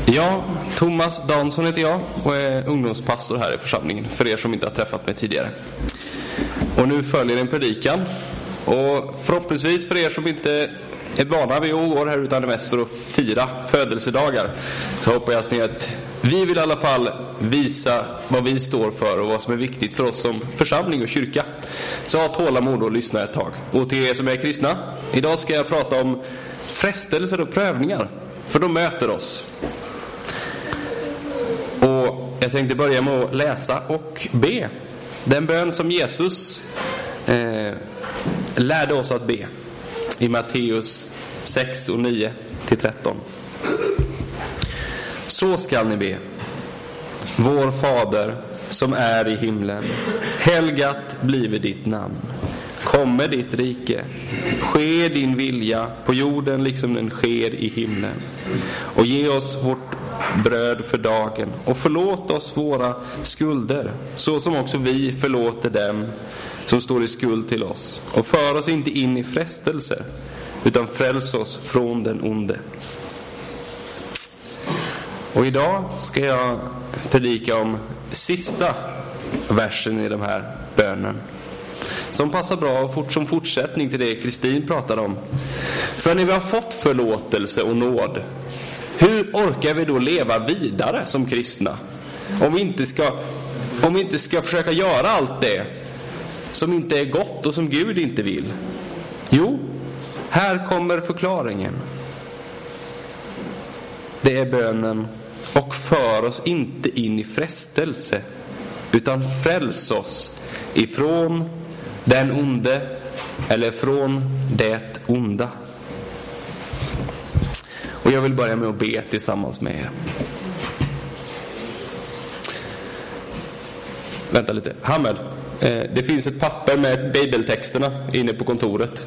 Ja, Thomas Dansson heter jag och är ungdomspastor här i församlingen, för er som inte har träffat mig tidigare. Och nu följer en predikan, och förhoppningsvis för er som inte är vana vid år här utan är mest för att fira födelsedagar, så hoppas jag att vi vill i alla fall visa vad vi står för och vad som är viktigt för oss som församling och kyrka. Så ha tålamod och lyssna ett tag. Och till er som är kristna, idag ska jag prata om frestelser och prövningar, för de möter oss. Och jag tänkte börja med att läsa och be den bön som Jesus lärde oss att be i Matteus 6 och 9-13. Så skall ni be: Vår Fader som är i himlen, helgat blive ditt namn. Komme ditt rike, ske din vilja på jorden liksom den sker i himlen. Och ge oss vårt bröd för dagen, och förlåt oss våra skulder, så som också vi förlåter dem som står i skuld till oss. Och för oss inte in i frestelser, utan fräls oss från den onde. Och idag ska jag predika om sista versen i de här bönen, som passar bra som fortsättning till det Kristin pratade om. För när vi har fått förlåtelse och nåd, hur orkar vi då leva vidare som kristna? Om vi inte ska försöka göra allt det som inte är gott och som Gud inte vill. Jo, här kommer förklaringen. Det är bönen: och för oss inte in i frestelse, utan fräls oss ifrån den onde, eller från det onda. Och jag vill börja med att be tillsammans med er. Vänta lite. Hamed, det finns ett papper med bibeltexterna inne på kontoret.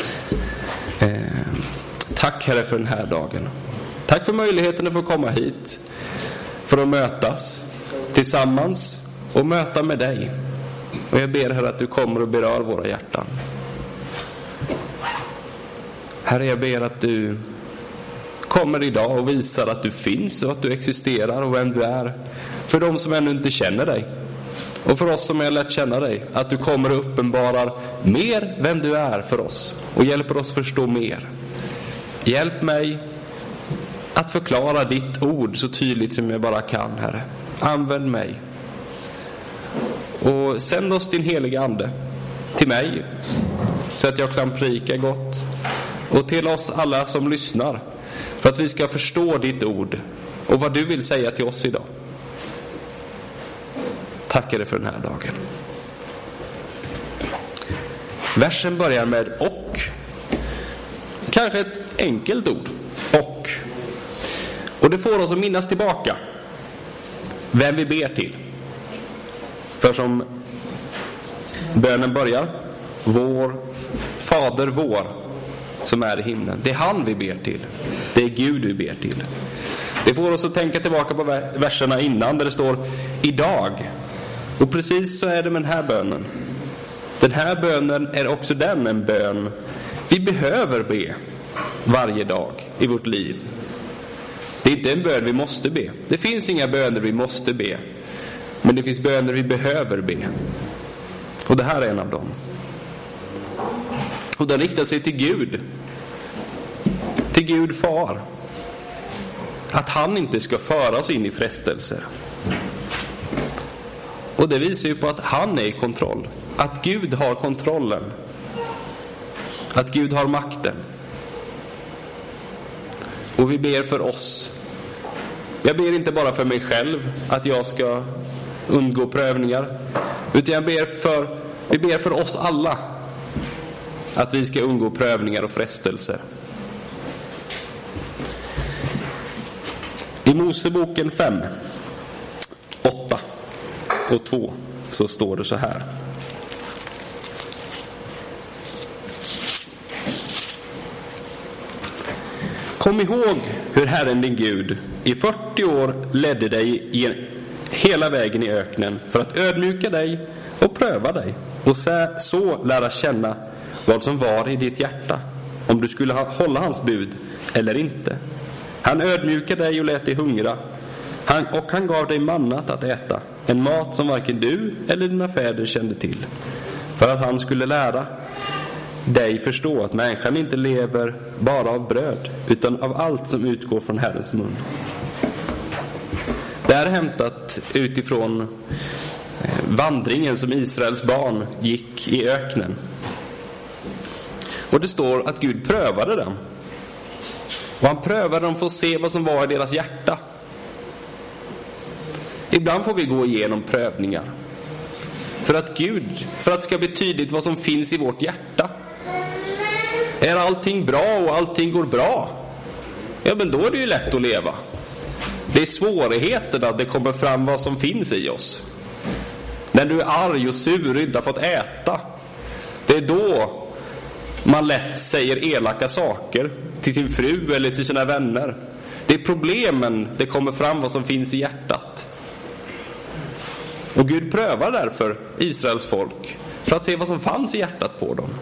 Tack Herre för den här dagen. Tack för möjligheten att få komma hit för att mötas tillsammans och möta med dig. Och jag ber Herre att du kommer och berör våra hjärtan. Herre, jag ber att du kommer idag och visar att du finns och att du existerar och vem du är för de som ännu inte känner dig. Och för oss som har lärt känna dig, att du kommer och uppenbarar mer vem du är för oss och hjälper oss förstå mer. Hjälp mig att förklara ditt ord så tydligt som jag bara kan, Herre. Använd mig. Och sänd oss din heliga ande till mig, så att jag kan predika gott, och till oss alla som lyssnar, för att vi ska förstå ditt ord och vad du vill säga till oss idag. Tackar dig för den här dagen. Versen börjar med och. Kanske ett enkelt ord. Och det får oss att minnas tillbaka vem vi ber till. För som bönen börjar: Vår Fader vår som är i himlen. Det är han vi ber till. Det är Gud vi ber till. Det får oss att tänka tillbaka på verserna innan, där det står idag. Och precis så är det med den här bönen. Den här bönen är också den en bön vi behöver be varje dag i vårt liv. Det är inte en bön vi måste be. Det finns inga böner vi måste be. Men det finns böner vi behöver be. Och det här är en av dem. Och den riktar sig till Gud. Till Gud far. Att han inte ska föra oss in i frestelser. Och det visar ju på att han är i kontroll. Att Gud har kontrollen. Att Gud har makten. Och vi ber för oss. Jag ber inte bara för mig själv att jag ska undgå prövningar, utan vi ber för oss alla att vi ska undgå prövningar och frestelser. I Moseboken 5, 8 och 2 så står det så här: Kom ihåg hur Herren din Gud i 40 år ledde dig hela vägen i öknen för att ödmjuka dig och pröva dig och så lära känna vad som var i ditt hjärta, om du skulle hålla hans bud eller inte. Han ödmjukade dig och lät dig hungra. Han gav dig mannat att äta, en mat som varken du eller dina fäder kände till, för att han skulle lära dig förstå att människan inte lever bara av bröd, utan av allt som utgår från Herrens mun. Det är hämtat utifrån vandringen som Israels barn gick i öknen. Och det står att Gud prövade dem. Och han prövade dem för att se vad som var i deras hjärta. Ibland får vi gå igenom prövningar för att det ska bli tydligt vad som finns i vårt hjärta. Är allting bra och allting går bra, ja, men då är det ju lätt att leva. Det är svårigheterna det kommer fram vad som finns i oss. När du är arg och sur och inte har fått äta, det är då man lätt säger elaka saker till sin fru eller till sina vänner. Det är problemen det kommer fram vad som finns i hjärtat. Och Gud prövar därför Israels folk för att se vad som fanns i hjärtat på dem.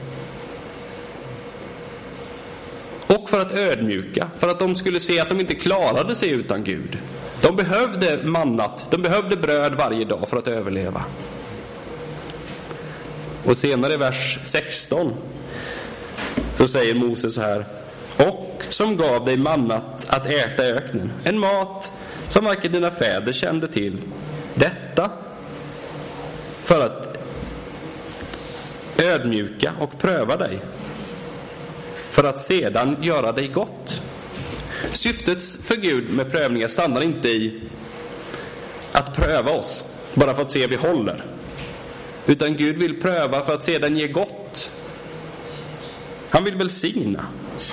Och för att ödmjuka, för att de skulle se att de inte klarade sig utan Gud. De behövde mannat, de behövde bröd varje dag för att överleva. Och senare i vers 16 så säger Moses så här: och som gav dig mannat att äta i öknen, en mat som varken dina fäder kände till, detta för att ödmjuka och pröva dig, för att sedan göra dig gott. Syftet för Gud med prövningar stannar inte i att pröva oss bara för att se vi håller, utan Gud vill pröva för att sedan ge gott. Han vill välsigna.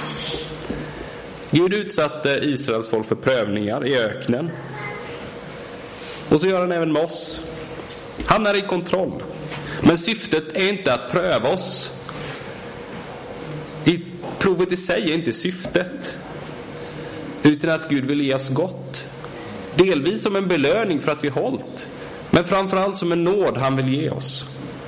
Gud utsatte Israels folk för prövningar i öknen, och så gör han även med oss. Han är i kontroll. Men syftet är inte att pröva oss. Provet i sig är inte syftet, utan att Gud vill ge oss gott. Delvis som en belöning för att vi hållit, men framförallt som en nåd han vill ge oss.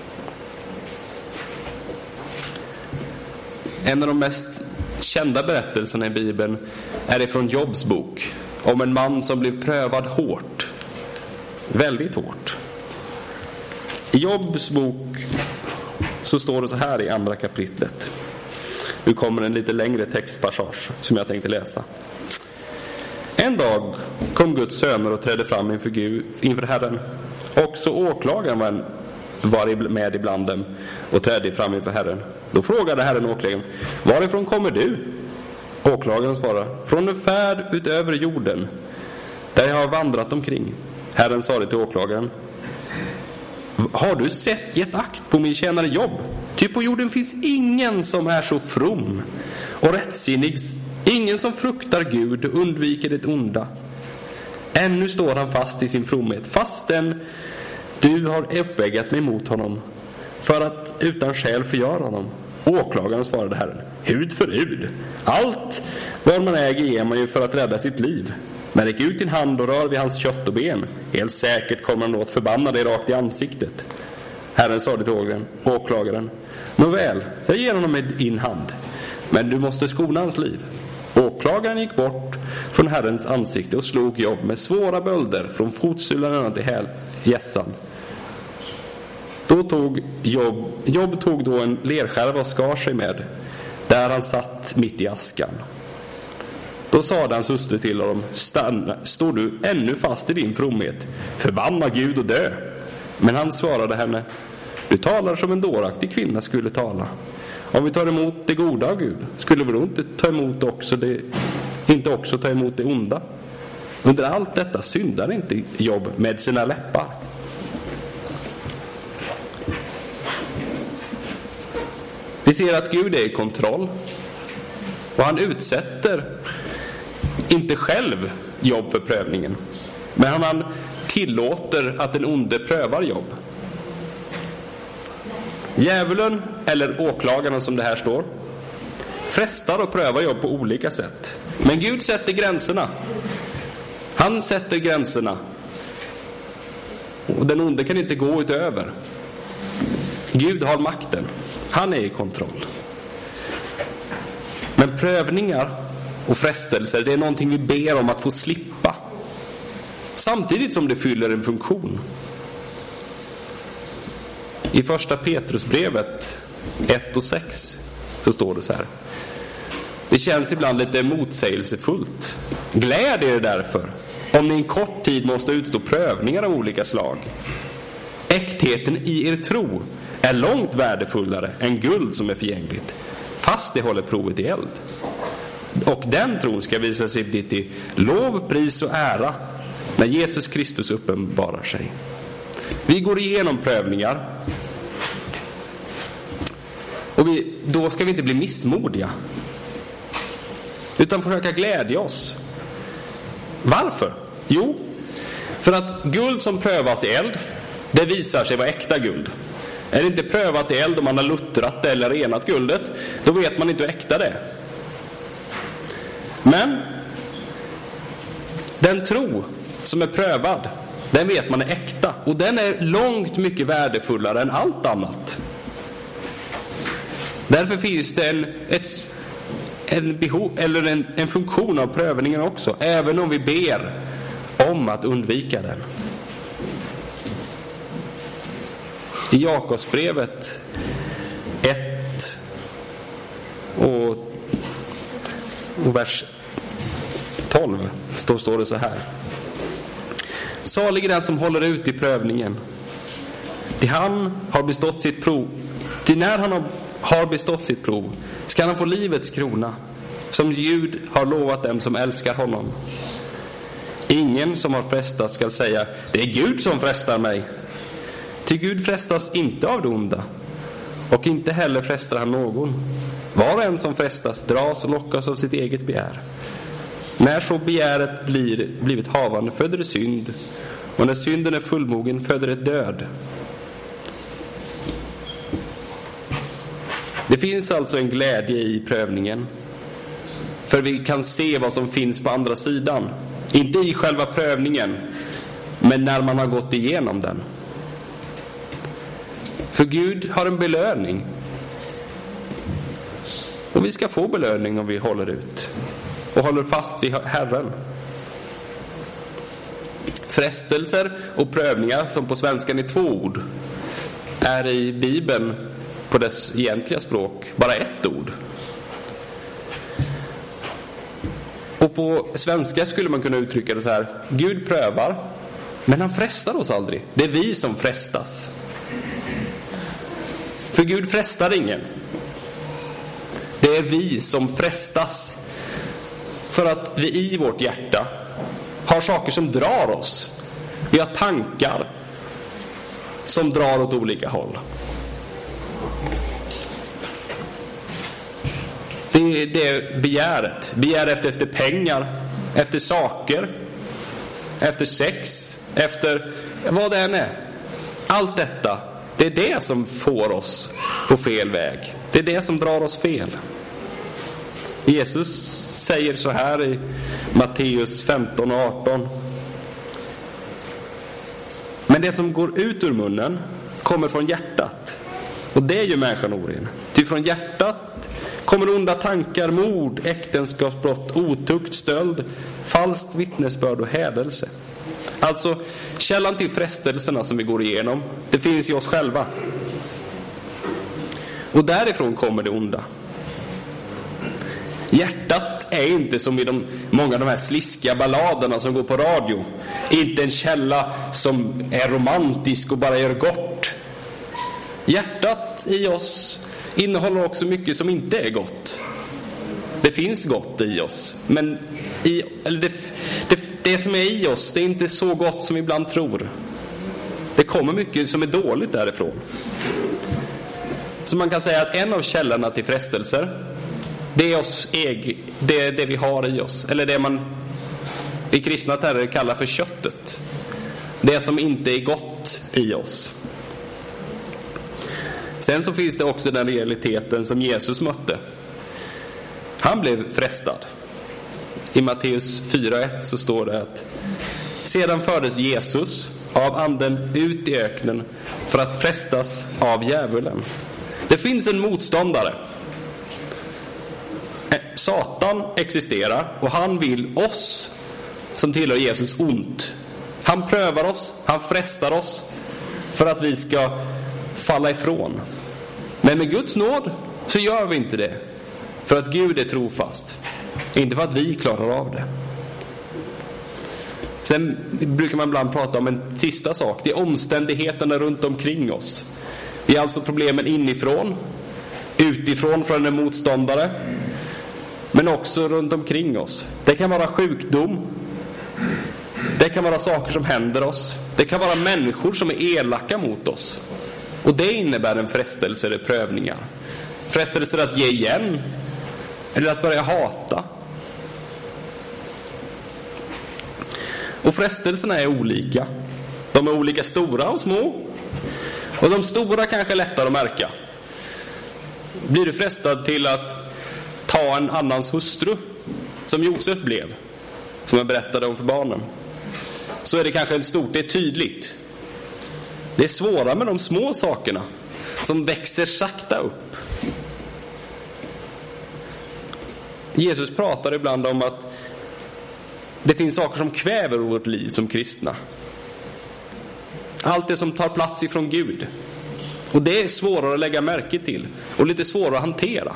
En av de mest kända berättelserna i Bibeln är det från Jobs bok, om en man som blev prövad hårt. Väldigt hårt. I Jobs bok så står det så här i andra kapitlet. Nu kommer en lite längre textpassage som jag tänkte läsa. En dag kom Guds söner och trädde fram inför Herren. Också åklagaren var med ibland dem och trädde fram inför Herren. Då frågade Herren åklagaren: varifrån kommer du? Åklagaren svarade: från en färd utöver jorden, där jag har vandrat omkring. Herren sa det till åklagaren: har du gett akt på min tjänare Jobb? Ty på jorden finns ingen som är så from och rättsinnig, ingen som fruktar Gud och undviker det onda. Ännu står han fast i sin fromhet, fastän du har uppväggat mig mot honom för att utan skäl förgöra honom. Åklagaren svarade Herren: hud för hud. Allt vad man äger ger man ju för att rädda sitt liv. Men räck ut din hand och rör vid hans kött och ben. Helt säkert kommer han att förbanna dig rakt i ansiktet. Herren sa det till åklagaren: nåväl, jag ger honom med din hand, men du måste skona hans liv. Åklagaren gick bort från Herrens ansikte och slog Jobb med svåra bölder från fotsulan till hjässan. Då tog Jobb tog då en lerskärva och skar sig med, där han satt mitt i askan. Då sade hans hustru till honom: står du ännu fast i din fromhet? Förbanna Gud och dö. Men han svarade henne: du talar som en dåraktig kvinna skulle tala. Om vi tar emot det goda av Gud, skulle vi då inte också ta emot det onda? Under allt detta syndar inte Jobb med sina läppar. Vi ser att Gud är i kontroll, och han utsätter inte själv Jobb för prövningen, men han tillåter att den onde prövar Jobb. Djävulen, eller åklagaren som det här står, frestar och prövar Jobb på olika sätt. Men Gud sätter gränserna. Han sätter gränserna, och den onde kan inte gå utöver. Gud har makten. Han är i kontroll. Men prövningar och frestelser, det är någonting vi ber om att få slippa. Samtidigt som det fyller en funktion. I första Petrusbrevet 1:6 så står det så här. Det känns ibland lite motsägelsefullt. Gläd er därför, om ni en kort tid måste utstå prövningar av olika slag. Äktheten i er tro är långt värdefullare än guld som är förgängligt, fast det håller provet i eld. Och den tron ska visa sig bli till lov, pris och ära när Jesus Kristus uppenbarar sig. Vi går igenom prövningar. Och då ska vi inte bli missmodiga, utan försöka glädja oss. Varför? Jo, för att guld som prövas i eld, det visar sig vara äkta guld. Är det inte prövat i eld och man har luttrat eller renat guldet, då vet man inte hur äkta det är. Men den tro som är prövad, den vet man är äkta. Och den är långt mycket värdefullare än allt annat. Därför finns det en funktion av prövningen också, även om vi ber om att undvika den. I Jakobsbrevet 1 och vers 12 står det så här. Salig är den som håller ut i prövningen. Till han har bestått sitt prov. Till när han har bestått sitt prov ska han få livets krona, som Gud har lovat dem som älskar honom. Ingen som har frestat ska säga, det är Gud som frestar mig. Till Gud frestas inte av det onda, och inte heller frestar han någon. Var och en som frestas dras och lockas av sitt eget begär. När så begäret blivit havande föder det synd, och när synden är fullmogen föder det död. Det finns alltså en glädje i prövningen, för vi kan se vad som finns på andra sidan. Inte i själva prövningen, men när man har gått igenom den. För Gud har en belöning, och vi ska få belöning om vi håller ut och håller fast vid Herren. Frestelser och prövningar, som på svenskan är 2 ord, är i Bibeln på dess egentliga språk bara 1 ord. Och på svenska skulle man kunna uttrycka det så här: Gud prövar, men han frestar oss aldrig. Det är vi som frestas. För Gud frestar ingen. Det är vi som frestas, för att vi i vårt hjärta har saker som drar oss. Vi har tankar som drar åt olika håll. Det är begäret. Begär efter pengar, efter saker, efter sex, efter vad det än är. Allt detta, det är det som får oss på fel väg. Det är det som drar oss fel. Jesus säger så här i Matteus 15 och 18. Men det som går ut ur munnen kommer från hjärtat, och det är ju människan oren. Ty från hjärtat kommer onda tankar, mord, äktenskapsbrott, otukt, stöld, falskt vittnesbörd och hädelse. Alltså, källan till frestelserna som vi går igenom, det finns i oss själva. Och därifrån kommer det onda. Hjärtat är inte som i många av de här sliskiga balladerna som går på radio. Inte en källa som är romantisk och bara gör gott. Hjärtat i oss innehåller också mycket som inte är gott. Det finns gott i oss, men det som är i oss, det är inte så gott som vi ibland tror. Det kommer mycket som är dåligt därifrån. Så man kan säga att en av källorna till frestelser, det är det vi har i oss, eller det man i kristna termer kallar för köttet. Det som inte är gott i oss. Sen så finns det också den realiteten som Jesus mötte. Han blev frestad. I Matteus 4:1 så står det att sedan fördes Jesus av anden ut i öknen för att frestas av djävulen. Det finns en motståndare Satan existerar och han vill oss som tillhör Jesus ont. Han prövar oss, han frestar oss för att vi ska falla ifrån. Men med Guds nåd så gör vi inte det. För att Gud är trofast. Inte för att vi klarar av det. Sen brukar man ibland prata om en sista sak. Det är omständigheterna runt omkring oss. Det är alltså problemen inifrån, utifrån från en motståndare, men också runt omkring oss. Det kan vara sjukdom. Det kan vara saker som händer oss. Det kan vara människor som är elaka mot oss. Och det innebär en frestelse eller prövningar. Frestelser att ge igen eller att börja hata. Och frestelserna är olika. De är olika stora och små. Och de stora kanske är lättare att märka. Blir du frestad till att ta en annans hustru, som Josef blev, som jag berättade om för barnen, så är det kanske ett stort, det är tydligt. Det är svåra med de små sakerna som växer sakta upp. Jesus pratar ibland om att det finns saker som kväver vårt liv som kristna. Allt det som tar plats ifrån Gud. Och det är svårare att lägga märke till och lite svårare att hantera.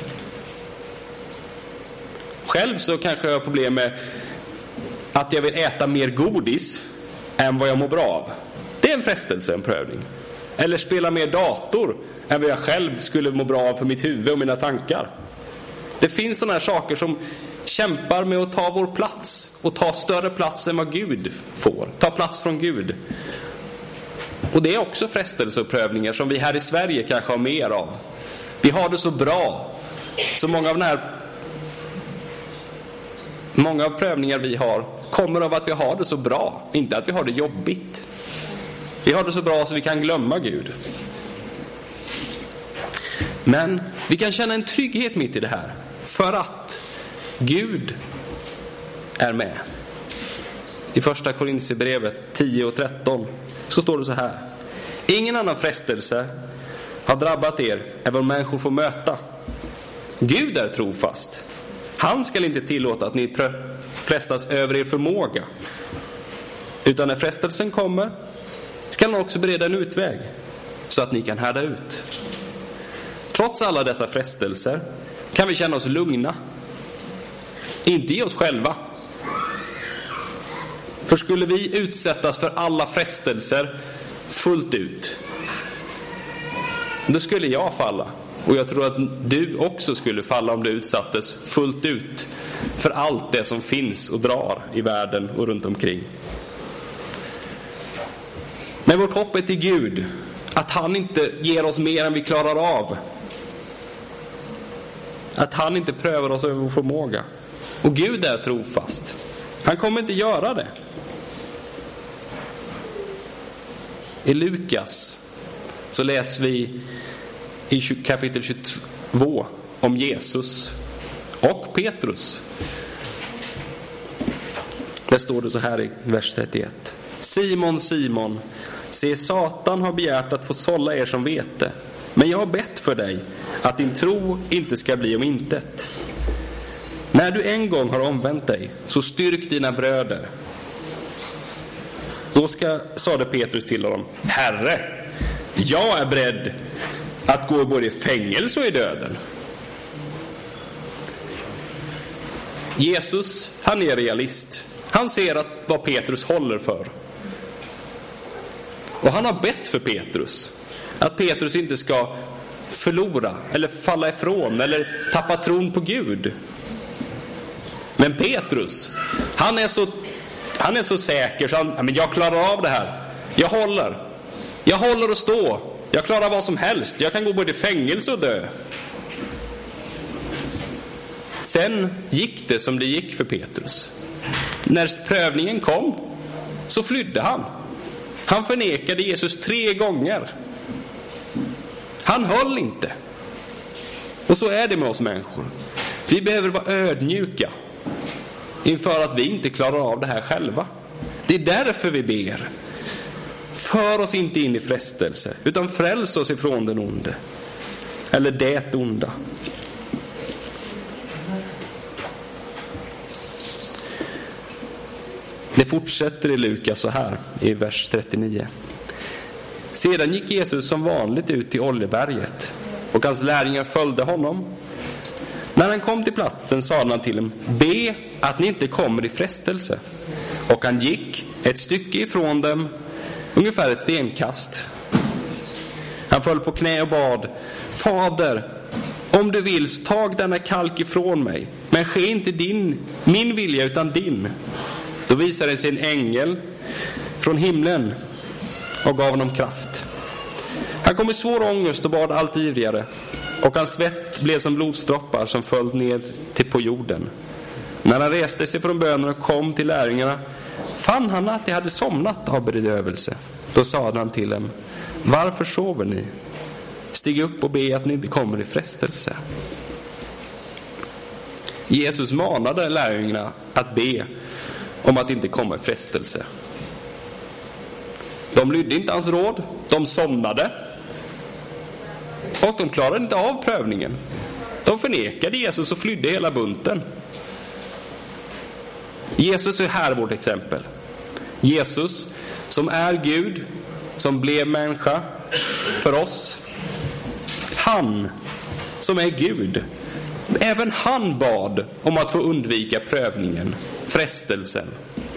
Själv så kanske jag har problem med att jag vill äta mer godis än vad jag mår bra av. Det är en frestelse, en prövning. Eller spela mer dator än vad jag själv skulle må bra av för mitt huvud och mina tankar. Det finns sådana här saker som kämpar med att ta vår plats och ta större plats än vad Gud får. Ta plats från Gud. Och det är också frestelser och prövningar som vi här i Sverige kanske har mer av. Vi har det så bra. Så många av prövningar vi har kommer av att vi har det så bra. Inte att vi har det jobbigt. Vi har det så bra så vi kan glömma Gud. Men vi kan känna en trygghet mitt i det här. För att Gud är med. I första Korinthierbrevet 10:13 så står det så här: ingen annan frestelse har drabbat er än vad människor får möta. Gud är trofast. Han ska inte tillåta att ni frestas över er förmåga. Utan när frestelsen kommer ska han också bereda en utväg så att ni kan härda ut. Trots alla dessa frestelser kan vi känna oss lugna. Inte i oss själva. För skulle vi utsättas för alla frestelser fullt ut, då skulle jag falla. Och jag tror att du också skulle falla om du utsattes fullt ut för allt det som finns och drar i världen och runt omkring. Men vårt hopp är till Gud, att han inte ger oss mer än vi klarar av. Att han inte prövar oss över vår förmåga. Och Gud är trofast. Han kommer inte göra det. I Lukas så läser vi i kapitel 22 om Jesus och Petrus. Där står det så här i vers 31. Simon, Simon, se, Satan har begärt att få sålla er som vete. Men jag har bett för dig att din tro inte ska bli om intet. När du en gång har omvänt dig, så styrk dina bröder. Då sade Petrus till honom: Herre, jag är beredd att gå både i fängelse och i döden. Jesus, han är realist. Han ser att vad Petrus håller för. Och han har bett för Petrus. Att Petrus inte ska förlora eller falla ifrån eller tappa tron på Gud. Men Petrus, han är så säker så men jag klarar av det här. Jag håller och stå. Jag klarar vad som helst. Jag kan gå både i fängelse och dö. Sen gick det som det gick för Petrus. När prövningen kom så flydde han. Han förnekade Jesus 3 gånger. Han höll inte. Och så är det med oss människor. Vi behöver vara ödmjuka inför att vi inte klarar av det här själva. Det är därför vi ber. För oss inte in i frestelse, utan fräls oss ifrån den onde. Eller det onda. Det fortsätter i Lukas så här i vers 39. Sedan gick Jesus som vanligt ut till Oljeberget, och hans lärjungar följde honom. När han kom till platsen sa han till dem: be att ni inte kommer i frestelse. Och han gick ett stycke ifrån dem, ungefär ett stenkast. Han föll på knä och bad: Fader, om du vill, så tag denna kalk ifrån mig, men ske inte min vilja utan din. Då visade det sig en ängel från himlen och gav honom kraft. Han kom i svår ångest och bad allt ivrigare, och hans svett blev som blodsdroppar som föll ner till på jorden. När han reste sig från bönen och kom till lärjungarna fann han att de hade somnat av bedrövelse. Då sade han till dem: varför sover ni? Stig upp och be att ni inte kommer i frestelse. Jesus manade lärjungarna att be om att inte komma i frestelse. De lydde inte hans råd, de somnade, och de klarade inte av prövningen. De förnekade Jesus och flydde hela bunten. Jesus är här vårt exempel. Jesus som är Gud, som blev människa för oss. Han som är Gud, även han bad om att få undvika prövningen, frestelsen.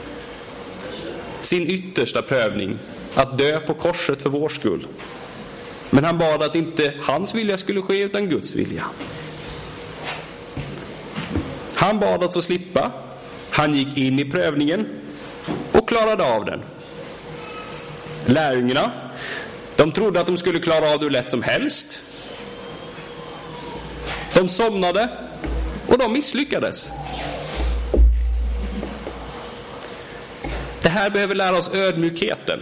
Sin yttersta prövning, att dö på korset för vår skull. Men han bad att inte hans vilja skulle ske utan Guds vilja. Han bad att få slippa. Han gick in i prövningen och klarade av den. Lärjungarna, de trodde att de skulle klara av det hur lätt som helst. De somnade och de misslyckades. Det här behöver lära oss ödmjukheten.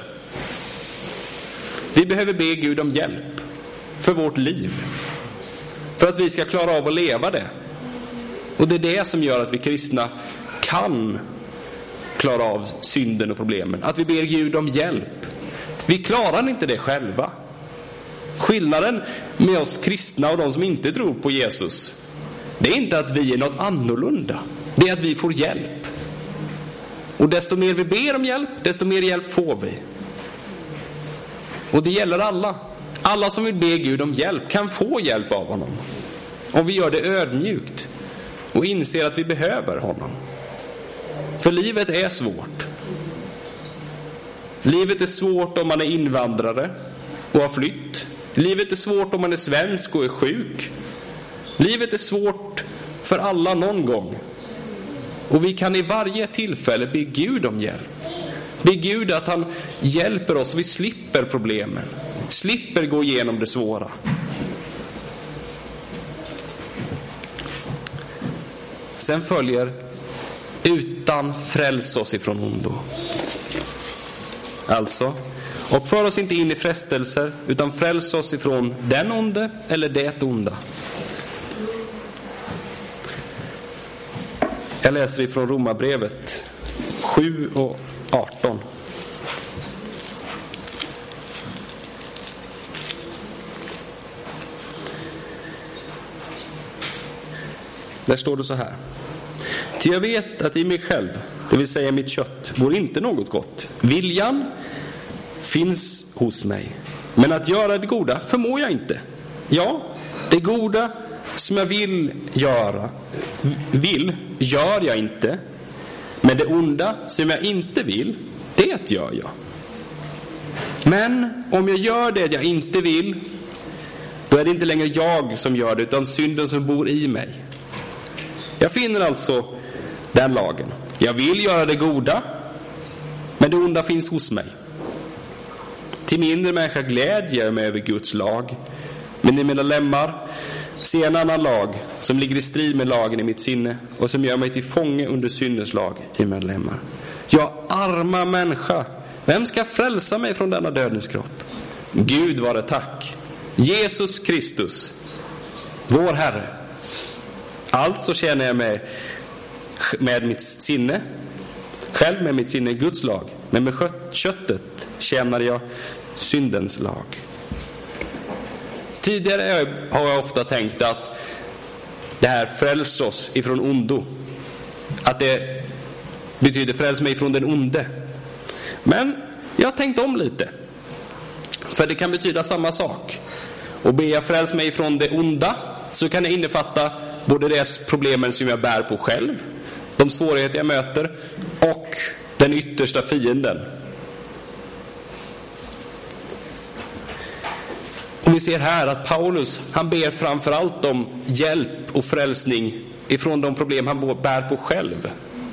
Vi behöver be Gud om hjälp för vårt liv, för att vi ska klara av att leva det. Och det är det som gör att vi kristna kan klara av synden och problemen. Att vi ber Gud om hjälp. Vi klarar inte det själva. Skillnaden med oss kristna och de som inte tror på Jesus, det är inte att vi är något annorlunda. Det är att vi får hjälp. Och desto mer vi ber om hjälp, desto mer hjälp får vi. Och det gäller alla. Alla som vill be Gud om hjälp kan få hjälp av honom. Om vi gör det ödmjukt och inser att vi behöver honom. För livet är svårt. Livet är svårt om man är invandrare och har flytt. Livet är svårt om man är svensk och är sjuk. Livet är svårt för alla någon gång. Och vi kan i varje tillfälle be Gud om hjälp. Be Gud att han hjälper oss. Vi slipper problemen. Slipper gå igenom det svåra. Sen följer: utan fräls oss ifrån ondo. Alltså, och för oss inte in i frestelser, utan fräls oss ifrån den onde eller det onda. Jag läser ifrån Romarbrevet 7 och 18. Där står det så här: ty jag vet att i mig själv, det vill säga mitt kött, vore inte något gott. Viljan finns hos mig, men att göra det goda förmår jag inte. Ja, det goda som jag vill gör jag inte, men det onda som jag inte vill, det gör jag. Men om jag gör det jag inte vill, då är det inte längre jag som gör det, utan synden som bor i mig. Jag finner alltså den lagen: jag vill göra det goda, men det onda finns hos mig. Till mindre människa glädjer jag mig över Guds lag, men i mina lemmar ser jag en annan lag som ligger i strid med lagen i mitt sinne och som gör mig till fånge under syndens lag i mina lemmar. Jag arma människa, vem ska frälsa mig från denna dödens kropp? Gud vare tack, Jesus Kristus, vår Herre. Alltså känner jag mig med mitt sinne, själv med mitt sinne Guds lag, men med köttet känner jag syndens lag. Tidigare har jag ofta tänkt att det här frälser oss ifrån ondo, att det betyder fräls mig från den onde. Men jag har tänkt om lite. För det kan betyda samma sak. Och ber jag fräls mig från det onda, så kan det innefatta både de problemen som jag bär på själv, de svårigheter jag möter och den yttersta fienden. Och vi ser här att Paulus, han ber framförallt om hjälp och frälsning ifrån de problem han bär på själv.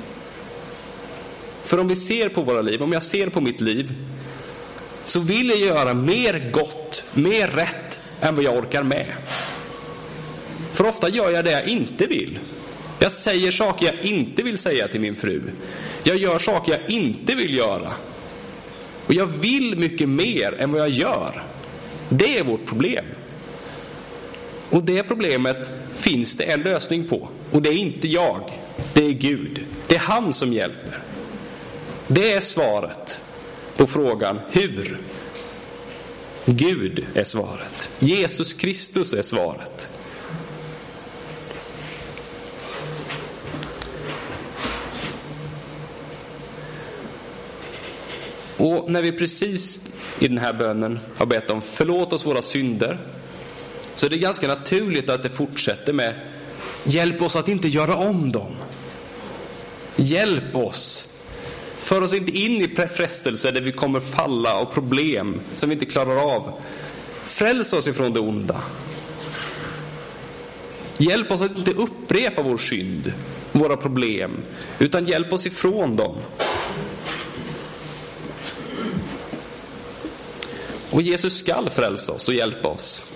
För om vi ser på våra liv, om jag ser på mitt liv, så vill jag göra mer gott, mer rätt än vad jag orkar med. För ofta gör jag det jag inte vill. Jag säger saker jag inte vill säga till min fru. Jag gör saker jag inte vill göra. Och jag vill mycket mer än vad jag gör. Det är vårt problem. Och det problemet finns det en lösning på. Och det är inte jag, det är Gud. Det är han som hjälper. Det är svaret på frågan hur. Gud är svaret. Jesus Kristus är svaret. Och när vi precis i den här bönen har bett om förlåt oss våra synder, så är det ganska naturligt att det fortsätter med hjälp oss att inte göra om dem. Hjälp oss. För oss inte in i frestelser där vi kommer falla och problem som vi inte klarar av. Fräls oss ifrån det onda. Hjälp oss att inte upprepa vår synd, våra problem, utan hjälp oss ifrån dem. Och Jesus skall frälsa oss och hjälpa oss.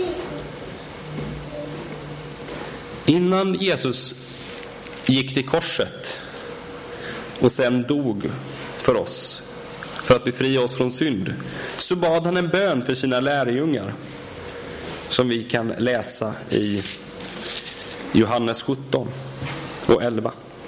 Innan Jesus gick till korset och sen dog för oss, för att befria oss från synd, så bad han en bön för sina lärjungar som vi kan läsa i Johannes 17 och 11.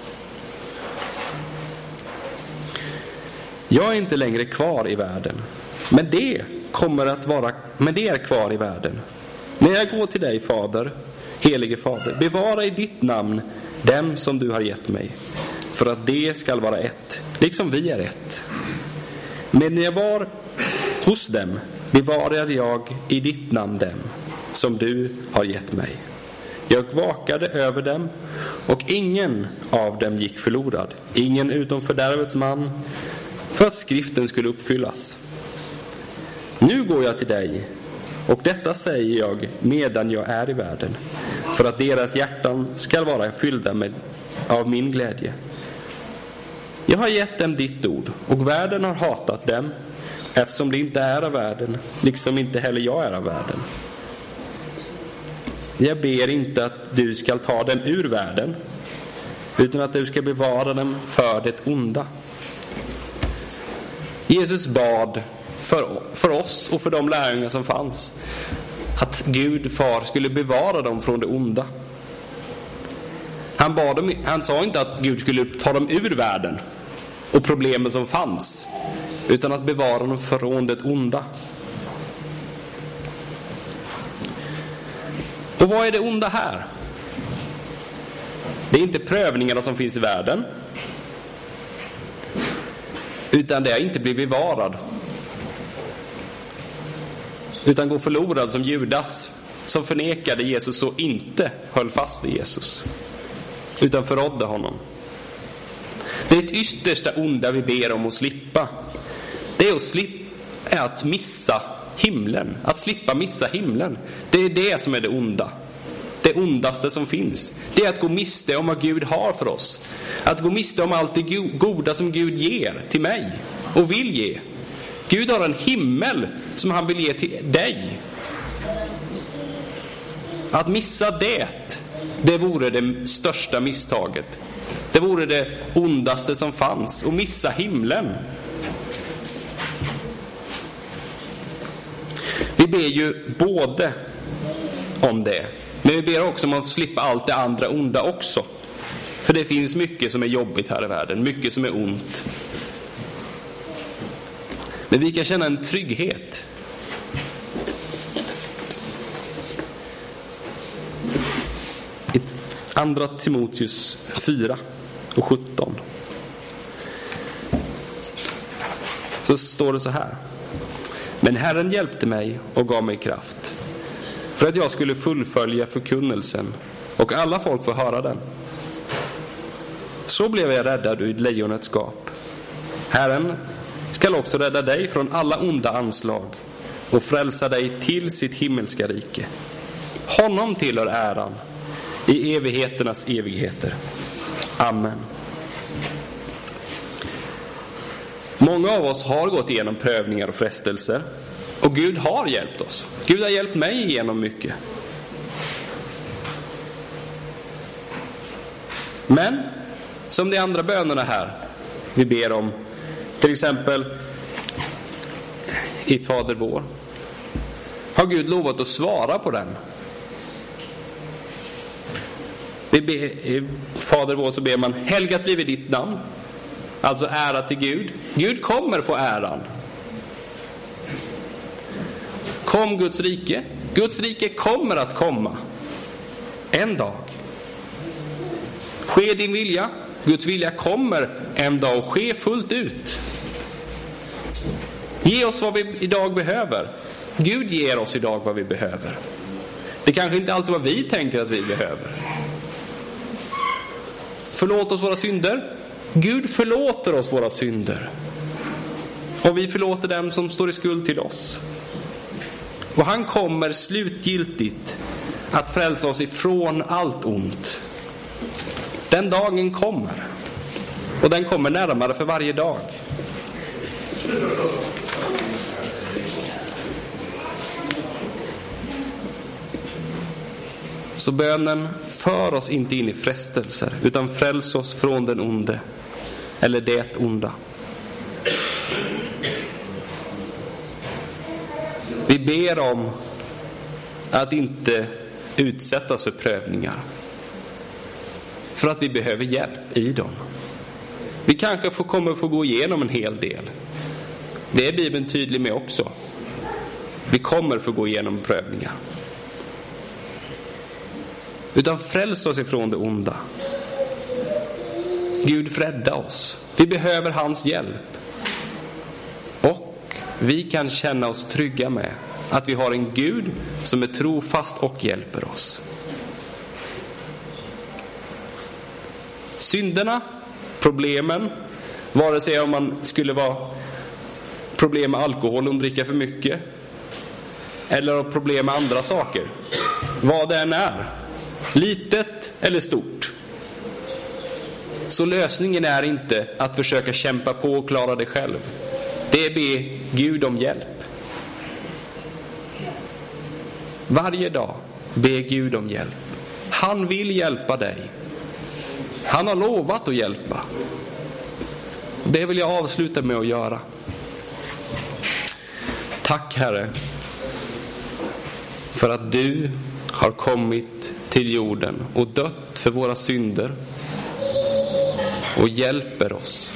Jag är inte längre kvar i världen, men det är kvar i världen. Men jag går till dig, Fader, helige Fader, bevara i ditt namn dem som du har gett mig, för att det skall vara ett, liksom vi är ett. Men när jag var hos dem bevarade jag i ditt namn dem som du har gett mig. Jag vakade över dem, och ingen av dem gick förlorad, ingen utom fördärvets man, för att skriften skulle uppfyllas. Nu går jag till dig, och detta säger jag medan jag är i världen, för att deras hjärtan ska vara fyllda av min glädje. Jag har gett dem ditt ord, och världen har hatat dem, eftersom de inte är av världen, liksom inte heller jag är av världen. Jag ber inte att du ska ta dem ur världen, utan att du ska bevara dem för det onda. Jesus bad för oss och för de lärjungar som fanns att Gud far skulle bevara dem från det onda. Han sa inte att Gud skulle ta dem ur världen och problemen som fanns, utan att bevara dem från det onda. Och vad är det onda här? Det är inte prövningarna som finns i världen, utan det är inte bli bevarad, utan gå förlorad som Judas, som förnekade Jesus och inte höll fast vid Jesus, utan förrådde honom. Det yttersta onda vi ber om att slippa, det är att missa himlen, att slippa missa himlen. Det är det som är det onda. Det ondaste som finns, det är att gå miste om vad Gud har för oss. Att gå miste om allt det goda som Gud ger till mig och vill ge. Gud har en himmel som han vill ge till dig. Att missa det vore det största misstaget. Det vore det ondaste som fanns, att missa himlen. Vi ber ju både om det, men vi ber också om att slippa allt det andra onda också. För det finns mycket som är jobbigt här i världen, mycket som är ont. Men vi kan känna en trygghet. I 2 Timoteus 4 och 17. så står det så här: men Herren hjälpte mig och gav mig kraft för att jag skulle fullfölja förkunnelsen och alla folk får höra den. Så blev jag räddad ur lejonets gap. Herren skall också rädda dig från alla onda anslag och frälsa dig till sitt himmelska rike. Honom tillhör äran i evigheternas evigheter. Amen. Många av oss har gått igenom prövningar och frestelser, och Gud har hjälpt oss. Gud har hjälpt mig igenom mycket. Men som de andra bönerna här vi ber om, till exempel i Fader vår, har Gud lovat att svara på den. I Fader vår så ber man: helgat blive ditt namn. Alltså ära till Gud. Gud kommer få äran. Kom Guds rike. Guds rike kommer att komma en dag. Ske din vilja. Guds vilja kommer en dag att ske fullt ut. Ge oss vad vi idag behöver. Gud ger oss idag vad vi behöver. Det kanske inte alltid vad vi tänker att vi behöver. Förlåt oss våra synder. Gud förlåter oss våra synder. Och vi förlåter dem som står i skuld till oss. Och han kommer slutgiltigt att frälsa oss ifrån allt ont. Den dagen kommer. Och den kommer närmare för varje dag. Så bönen: för oss inte in i frestelser, utan fräls oss från den onde, eller det onda. Vi ber om att inte utsättas för prövningar, för att vi behöver hjälp i dem. Vi kanske kommer få gå igenom en hel del. Det är Bibeln tydlig med också. Vi kommer få gå igenom prövningar. Utan fräls oss ifrån det onda. Gud rädda oss. Vi behöver hans hjälp. Och vi kan känna oss trygga med att vi har en Gud som är trofast och hjälper oss. Synderna, problemen, vare sig om man skulle vara problem med alkohol och dricka för mycket, eller problem med andra saker, vad det än är, litet eller stort, så lösningen är inte att försöka kämpa på och klara det själv. Det är be Gud om hjälp. Varje dag be Gud om hjälp. Han vill hjälpa dig. Han har lovat att hjälpa. Det vill jag avsluta med att göra. Tack Herre för att du har kommit till jorden och dött för våra synder och hjälper oss.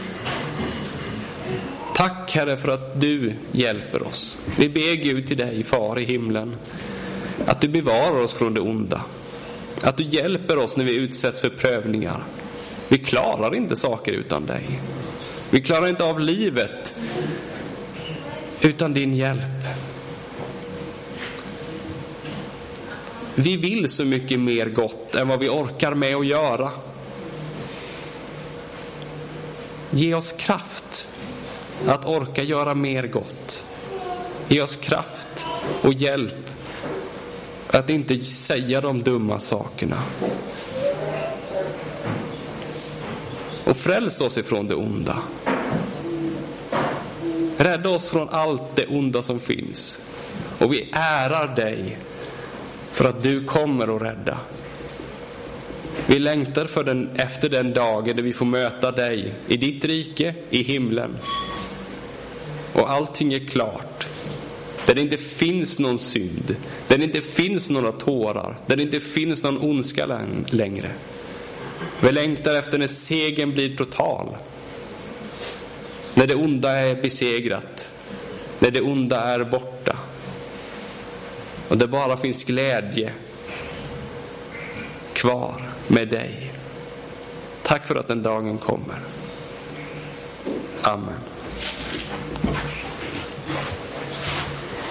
Tack Herre för att du hjälper oss. Vi ber Gud till dig, Far i himlen, att du bevarar oss från det onda. Att du hjälper oss när vi utsätts för prövningar. Vi klarar inte saker utan dig. Vi klarar inte av livet utan din hjälp. Vi vill så mycket mer gott än vad vi orkar med att göra. Ge oss kraft att orka göra mer gott. Ge oss kraft och hjälp att inte säga de dumma sakerna. Och fräls oss ifrån det onda. Rädda oss från allt det onda som finns. Och vi ärar dig för att du kommer att rädda. Vi längtar efter den dagen där vi får möta dig i ditt rike, i himlen. Och allting är klart. Där det inte finns någon synd. Där det inte finns några tårar. Där det inte finns någon ondska längre. Vi längtar efter när segern blir total. När det onda är besegrat. När det onda är borta. Och det bara finns glädje kvar med dig. Tack för att den dagen kommer. Amen.